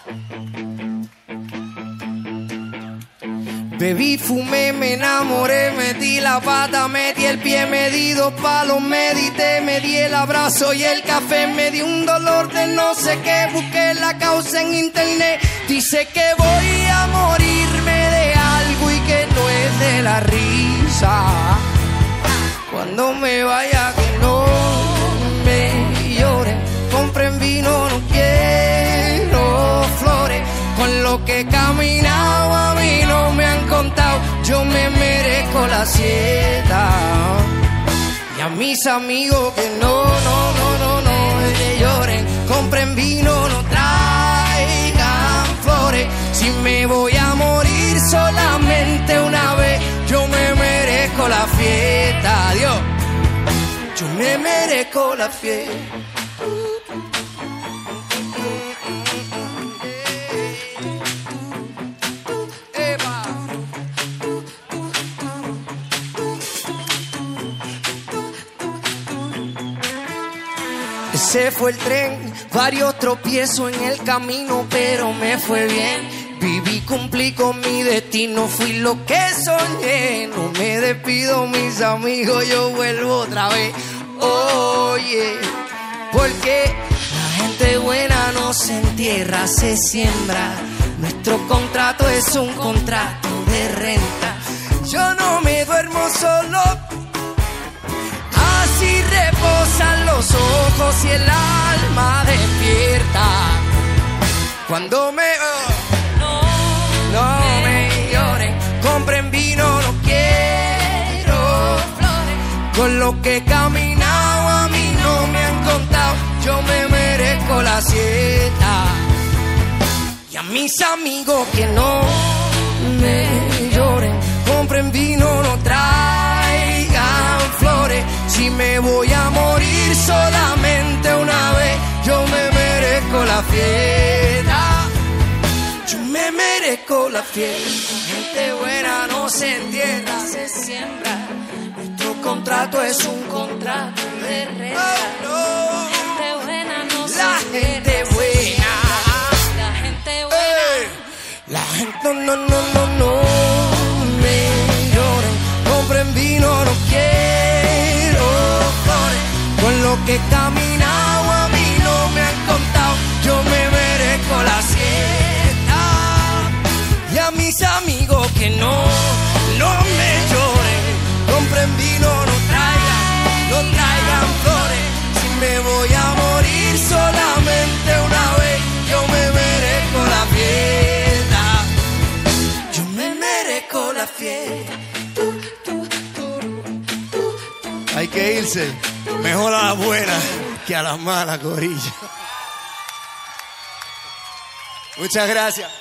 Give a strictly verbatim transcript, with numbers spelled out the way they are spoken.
Bebí, fumé, me enamoré, metí la pata, metí el pie, me di dos palos, medité, me di el abrazo y el café, me di un dolor de no sé qué, busqué la causa en internet, dice que voy a morirme de algo y que no es de la risa, cuando me vaya que no me lloren, compren vino, no quiero flores, con lo que he caminado a mí no me han contado, yo me merezco la siesta. Y a mis amigos que no, no, no, no, no, que lloren, compren vino, no traigan flores. Si me voy a morir solamente una vez, yo me merezco la fiesta, Dios. Yo me merezco la fiesta. Se fue el tren, varios tropiezos en el camino, pero me fue bien. Viví, cumplí con mi destino, fui lo que soñé. No me despido, mis amigos, yo vuelvo otra vez. Oye, porque la gente buena no se entierra, se siembra. Nuestro contrato es un contrato de renta. Yo no me duermo solo, así reposan los ojos y el alma despierta. Cuando me... Oh, no, no me lloren, compren vino, no quiero flores. Con lo que he caminado a mí no me han contado, yo me merezco la siesta. Y a mis amigos que no me lloren, compren vino, no traigan flores. Si me voy a morir solamente una vez, yo me merezco la fiesta. Yo me merezco la fiesta. Gente buena no se entierra, se siembra. Nuestro contrato es un contrato de renta. Oh, no. Gente buena no se la entierra, gente buena. La gente buena. Hey. La gente no, no, no, no, no me lloren. Compren vino, no quiero flores. Con lo que he caminado a mí no me han contado, yo me merezco la siesta. Y a mis amigos que no, no me lloren, compren vino, no traigan, no traigan flores. Si me voy a morir solamente una vez, yo me merezco la fiesta. Yo me merezco la fiesta. Hay que irse mejor a las buenas que a las malas, corillas. Muchas gracias.